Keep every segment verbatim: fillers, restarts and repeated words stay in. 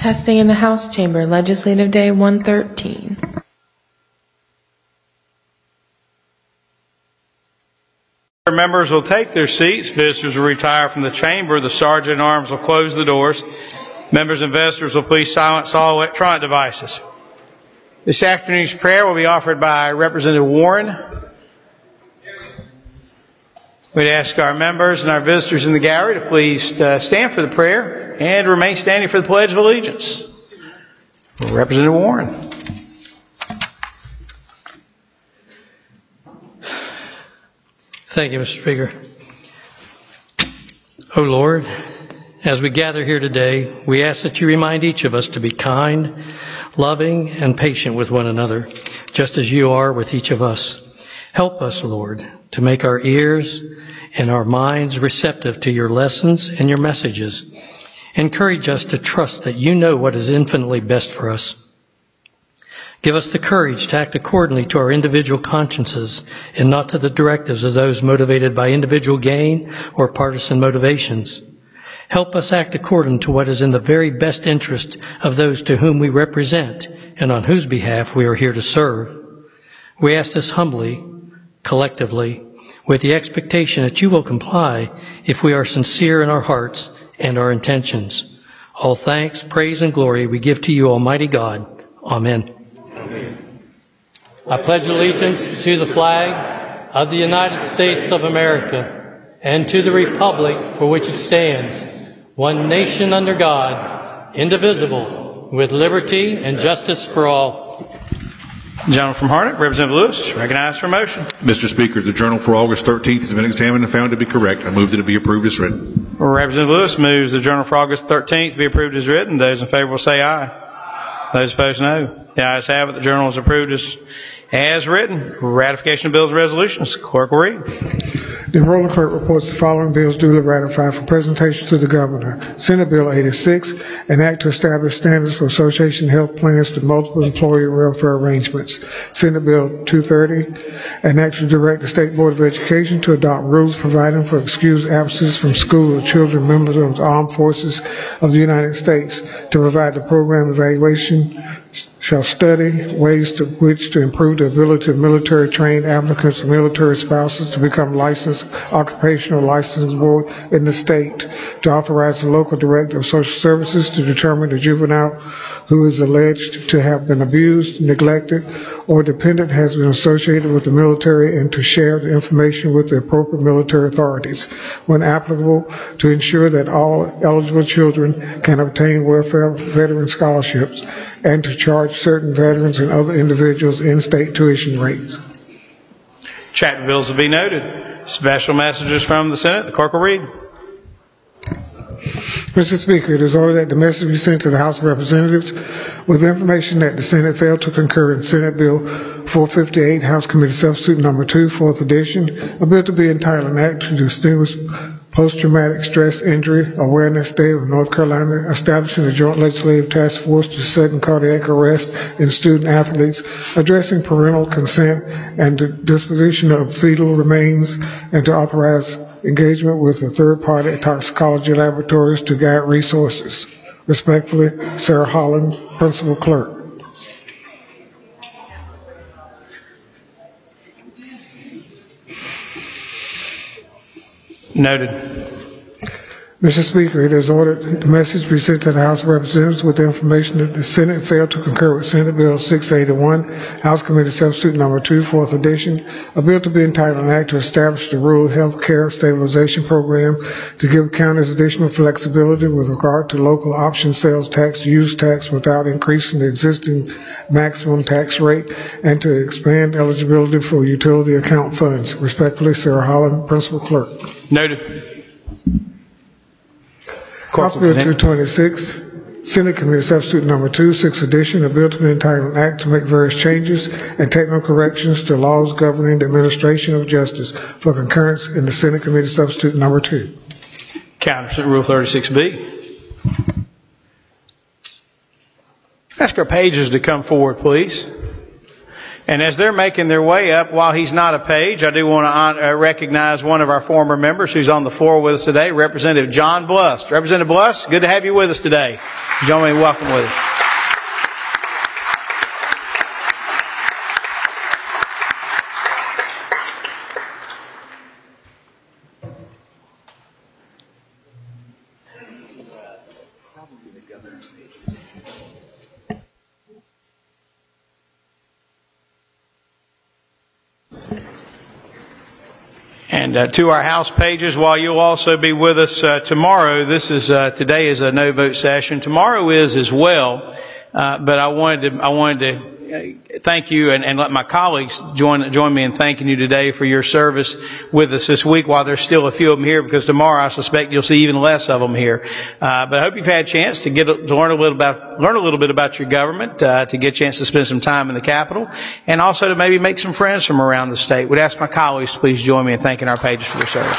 Testing in the House Chamber, Legislative Day one thirteen. Members will take their seats. Visitors will retire from the chamber. The Sergeant at Arms will close the doors. Members and visitors will please silence all electronic devices. This afternoon's prayer will be offered by Representative Warren. We'd ask our members and our visitors in the gallery to please uh, stand for the prayer and remain standing for the Pledge of Allegiance. Representative Warren. Thank you, Mister Speaker. Oh Lord, as we gather here today, we ask that you remind each of us to be kind, loving, and patient with one another, just as you are with each of us. Help us, Lord, to make our ears and our minds receptive to your lessons and your messages. Encourage us to trust that you know what is infinitely best for us. Give us the courage to act accordingly to our individual consciences and not to the directives of those motivated by individual gain or partisan motivations. Help us act according to what is in the very best interest of those to whom we represent and on whose behalf we are here to serve. We ask this humbly, collectively, with the expectation that you will comply if we are sincere in our hearts and our intentions. All thanks, praise, and glory we give to you, Almighty God. Amen. I pledge allegiance to the flag of the United States of America and to the republic for which it stands, one nation under God, indivisible, with liberty and justice for all. Gentleman from Harnett, Representative Lewis, recognized for motion. Mister Speaker, the journal for August thirteenth has been examined and found to be correct. I move that it be approved as written. Representative Lewis moves the journal for August thirteenth be approved as written. Those in favor will say aye. Those opposed, no. The ayes have it. The journal is approved as, as written. Ratification of bills and resolutions. Clerk will read. The enrolling clerk reports the following bills duly ratified for presentation to the governor. Senate Bill eighty-six, an act to establish standards for association health plans to multiple employee welfare arrangements. Senate Bill two thirty, an act to direct the State Board of Education to adopt rules providing for excused absences from school of children members of the armed forces of the United States, to provide the program evaluation shall study ways to which to improve the ability of military trained applicants and military spouses to become licensed occupational licensing board in the state, to authorize the local director of social services to determine the juvenile who is alleged to have been abused, neglected, or dependent has been associated with the military, and to share the information with the appropriate military authorities, when applicable, to ensure that all eligible children can obtain welfare veteran scholarships, and to charge certain veterans and other individuals in-state tuition rates. Chapter bills will be noted. Special messages from the Senate. The clerk will read. Mister Speaker, it is ordered that the message be sent to the House of Representatives with information that the Senate failed to concur in Senate Bill four fifty-eight, House Committee Substitute Number two, fourth edition, a bill to be entitled an act to distinguish post-traumatic stress injury awareness day of North Carolina, establishing a joint legislative task force to sudden cardiac arrest in student athletes, addressing parental consent and the disposition of fetal remains, and to authorize engagement with a third-party toxicology laboratories to guide resources. Respectfully, Sarah Holland, Principal Clerk. Noted. Mister Speaker, it is ordered that the message be sent to the House of Representatives with the information that the Senate failed to concur with Senate Bill six eighty-one, House Committee Substitute Number two, fourth edition, a bill to be entitled an act to establish the Rural Health Care Stabilization Program to give counties additional flexibility with regard to local option sales tax, use tax without increasing the existing maximum tax rate, and to expand eligibility for utility account funds. Respectfully, Sarah Holland, Principal Clerk. Noted. House Bill two twenty-six, Senate Committee Substitute Number two, sixth edition, a bill to be entitled an act to make various changes and technical corrections to laws governing the administration of justice for concurrence in the Senate Committee Substitute Number two. Counter Rule thirty-six B. Ask our pages to come forward, please. And as they're making their way up, while he's not a page, I do want to recognize one of our former members who's on the floor with us today, Representative John Blust. Representative Blust, good to have you with us today. Join me in welcome with us. And uh, to our house pages, while you'll also be with us uh, tomorrow, this is uh, today is a no vote session. Tomorrow is as well, uh, but I wanted to I wanted to thank you and, and let my colleagues join join me in thanking you today for your service with us this week. While there's still a few of them here, because tomorrow I suspect you'll see even less of them here. Uh, but I hope you've had a chance to get to learn a little about learn a little bit about your government, uh, to get a chance to spend some time in the Capitol, and also to maybe make some friends from around the state. Would ask my colleagues to please join me in thanking our pages for their service.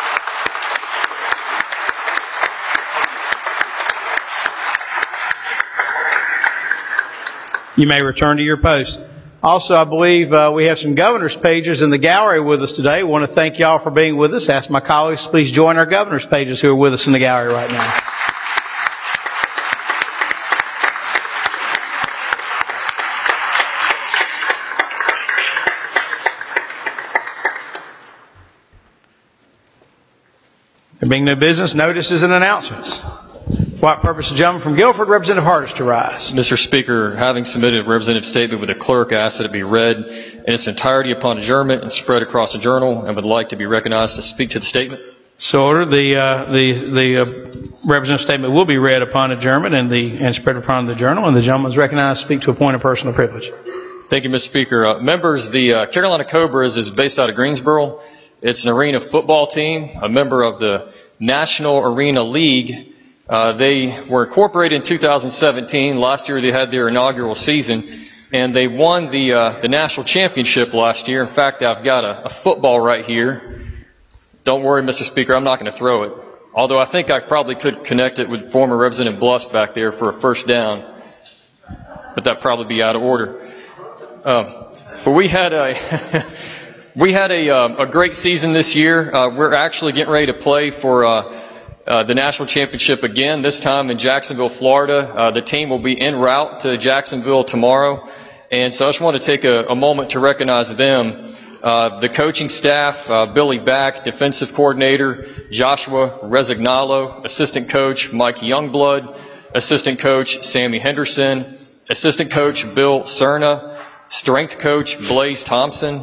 You may return to your post. Also, I believe uh, we have some governor's pages in the gallery with us today. I want to thank y'all for being with us. Ask my colleagues to please join our governor's pages who are with us in the gallery right now. There being no business, notices and announcements. For what purpose, the gentleman from Guilford, Representative Hardis, to rise. Mister Speaker, having submitted a representative statement with the clerk, I ask that it be read in its entirety upon adjournment and spread across the journal, and would like to be recognized to speak to the statement. So ordered. The uh, the the uh, representative statement will be read upon adjournment and the and spread upon the journal, and the gentleman is recognized to speak to a point of personal privilege. Thank you, Mister Speaker. Uh, members, the uh, Carolina Cobras is based out of Greensboro. It's an arena football team, a member of the National Arena League. Uh, they were incorporated in two thousand seventeen. Last year they had their inaugural season, and they won the uh, the national championship last year. In fact, I've got a, a football right here. Don't worry, Mister Speaker, I'm not going to throw it. Although I think I probably could connect it with former Representative Bluss back there for a first down, but that'd probably be out of order. Uh, but we had a we had a uh, a great season this year. Uh, we're actually getting ready to play for. Uh, Uh, the national championship again, this time in Jacksonville, Florida. Uh, the team will be en route to Jacksonville tomorrow. And so I just want to take a, a moment to recognize them. Uh, the coaching staff, uh, Billy Back, defensive coordinator, Joshua Resignalo, assistant coach, Mike Youngblood, assistant coach, Sammy Henderson, assistant coach, Bill Cerna, strength coach, Blaze Thompson,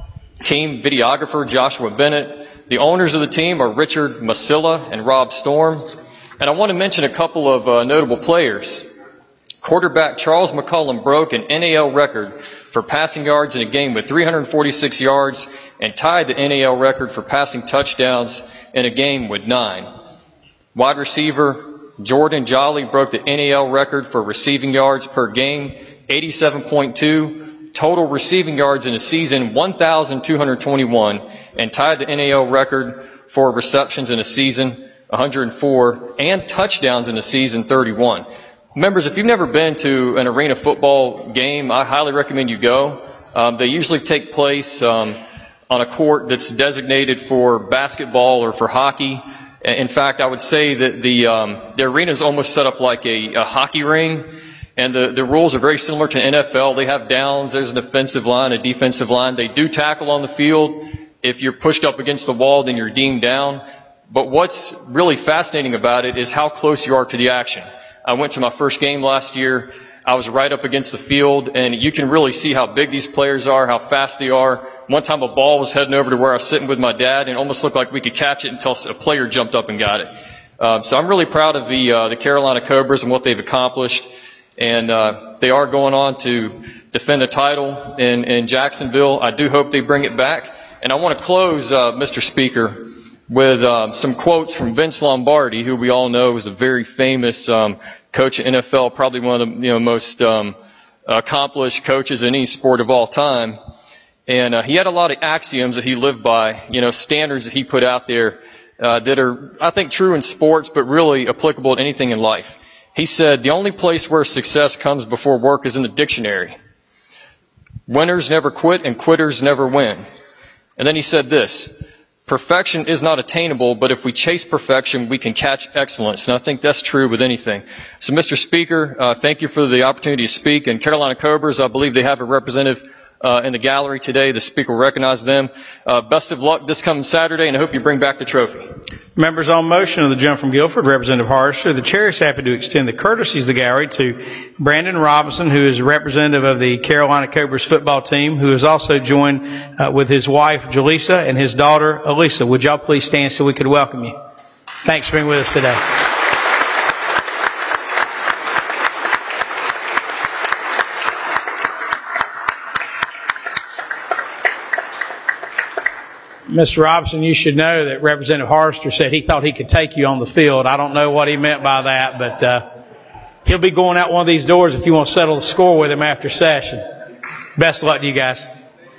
team videographer, Joshua Bennett. The owners of the team are Richard Masilla and Rob Storm. And I want to mention a couple of uh, notable players. Quarterback Charles McCullum broke an N A L record for passing yards in a game with three hundred forty-six yards and tied the N A L record for passing touchdowns in a game with nine. Wide receiver Jordan Jolly broke the N A L record for receiving yards per game, eighty-seven point two. Total receiving yards in a season, one thousand two hundred twenty-one, and tied the N A L record for receptions in a season, one hundred four, and touchdowns in a season, thirty-one. Members, if you've never been to an arena football game, I highly recommend you go. Um, they usually take place um, on a court that's designated for basketball or for hockey. In fact, I would say that the um, the arena is almost set up like a, a hockey ring. And the, the rules are very similar to N F L. They have downs. There's an offensive line, a defensive line. They do tackle on the field. If you're pushed up against the wall, then you're deemed down. But what's really fascinating about it is how close you are to the action. I went to my first game last year. I was right up against the field, and you can really see how big these players are, how fast they are. One time a ball was heading over to where I was sitting with my dad, and it almost looked like we could catch it until a player jumped up and got it. Uh, so I'm really proud of the uh, the Carolina Cobras and what they've accomplished. And uh, they are going on to defend a title in, in Jacksonville. I do hope they bring it back. And I want to close, uh, Mister Speaker, with uh, some quotes from Vince Lombardi, who we all know is a very famous um, coach at N F L, probably one of the you know, most um, accomplished coaches in any sport of all time. And uh, he had a lot of axioms that he lived by, you know, standards that he put out there uh, that are, I think, true in sports, but really applicable to anything in life. He said, the only place where success comes before work is in the dictionary. Winners never quit and quitters never win. And then he said this, perfection is not attainable, but if we chase perfection, we can catch excellence. And I think that's true with anything. So, Mister Speaker, uh, thank you for the opportunity to speak. And Carolina Cobras, I believe they have a representative uh, in the gallery today. The Speaker will recognize them. Uh, best of luck this coming Saturday, and I hope you bring back the trophy. Members, on motion of the gentleman from Guilford, Representative Hardister, the chair is happy to extend the courtesies of the gallery to Brandon Robinson, who is a representative of the Carolina Cobras football team, who has also joined uh, with his wife, Jaleesa, and his daughter, Elisa. Would y'all please stand so we could welcome you? Thanks for being with us today. Mister Robinson, you should know that Representative Hardister said he thought he could take you on the field. I don't know what he meant by that, but uh, he'll be going out one of these doors if you want to settle the score with him after session. Best of luck to you guys.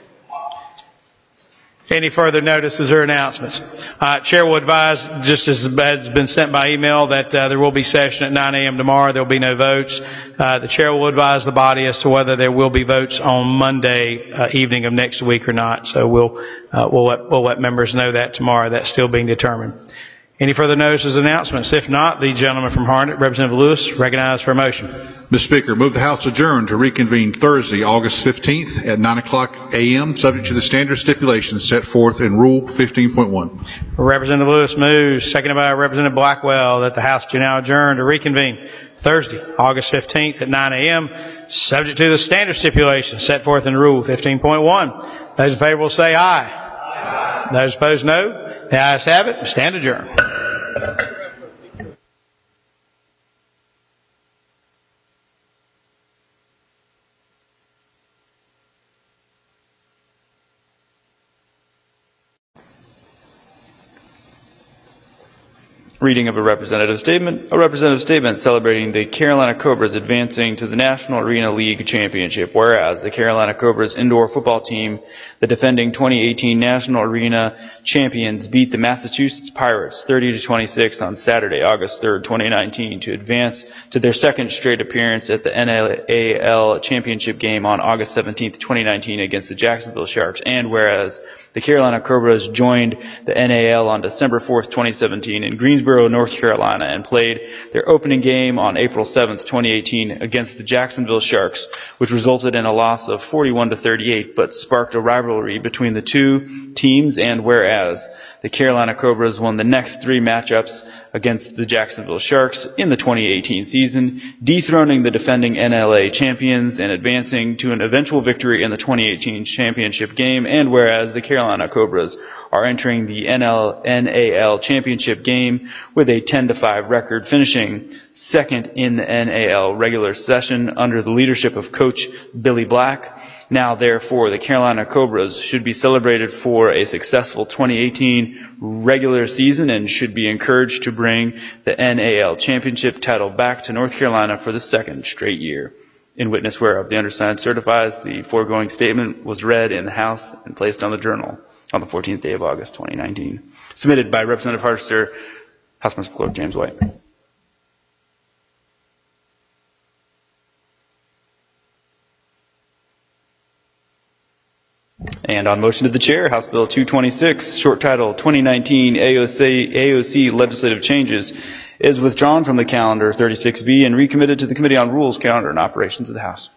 Any further notices or announcements? Uh, Chair will advise, just as has been sent by email, that uh, there will be session at nine a.m. tomorrow. There will be no votes. Uh, the chair will advise the body as to whether there will be votes on Monday uh, evening of next week or not. So we'll uh, we'll let, we'll let members know that tomorrow. That's still being determined. Any further notices or announcements? If not, the gentleman from Harnett, Representative Lewis, recognized for a motion. Mister Speaker, move the House adjourn to reconvene Thursday, August fifteenth at nine o'clock a.m., subject to the standard stipulations set forth in Rule fifteen point one. Representative Lewis moves, seconded by Representative Blackwell, that the House do now adjourn to reconvene Thursday, August fifteenth at nine a.m., subject to the standard stipulations set forth in Rule fifteen point one. Those in favor will say aye. Aye. Those opposed, no. The ayes have it. Stand adjourned. Reading of a representative statement. A representative statement celebrating the Carolina Cobras advancing to the National Arena League Championship. Whereas the Carolina Cobras indoor football team, the defending twenty eighteen National Arena champions, beat the Massachusetts Pirates thirty to twenty-six on Saturday, August third, twenty nineteen, to advance to their second straight appearance at the N A L Championship game on August seventeenth, twenty nineteen against the Jacksonville Sharks. And whereas the Carolina Cobras joined the N A L on December fourth, twenty seventeen in Greensboro, North Carolina, and played their opening game on April seventh, twenty eighteen against the Jacksonville Sharks, which resulted in a loss of forty-one to thirty-eight, but sparked a rivalry between the two teams. And whereas the Carolina Cobras won the next three matchups against the Jacksonville Sharks in the twenty eighteen season, dethroning the defending N L A champions and advancing to an eventual victory in the twenty eighteen championship game. And whereas the Carolina Cobras are entering the N A L championship game with a ten to five record, finishing second in the N A L regular session under the leadership of Coach Billy Black. Now, therefore, the Carolina Cobras should be celebrated for a successful twenty eighteen regular season and should be encouraged to bring the N A L championship title back to North Carolina for the second straight year. In witness whereof, the undersigned certifies the foregoing statement was read in the House and placed on the Journal on the fourteenth day of August, twenty nineteen. Submitted by Representative Hardister, House Member Clerk James White. And on motion of the chair, House Bill two twenty-six, short title twenty nineteen A O C, A O C legislative changes, is withdrawn from the calendar thirty-six B and recommitted to the Committee on Rules, Calendar, and Operations of the House.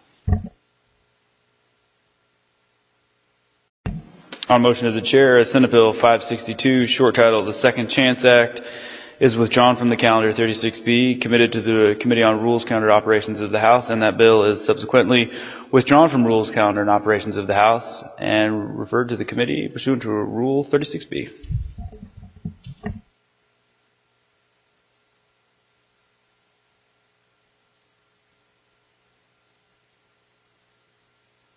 On motion of the chair, Senate Bill five sixty-two, short title the Second Chance Act, is withdrawn from the calendar thirty-six B, committed to the Committee on Rules, Calendar, Operations of the House, and that bill is subsequently withdrawn from Rules, Calendar, and Operations of the House and referred to the committee pursuant to Rule thirty-six B.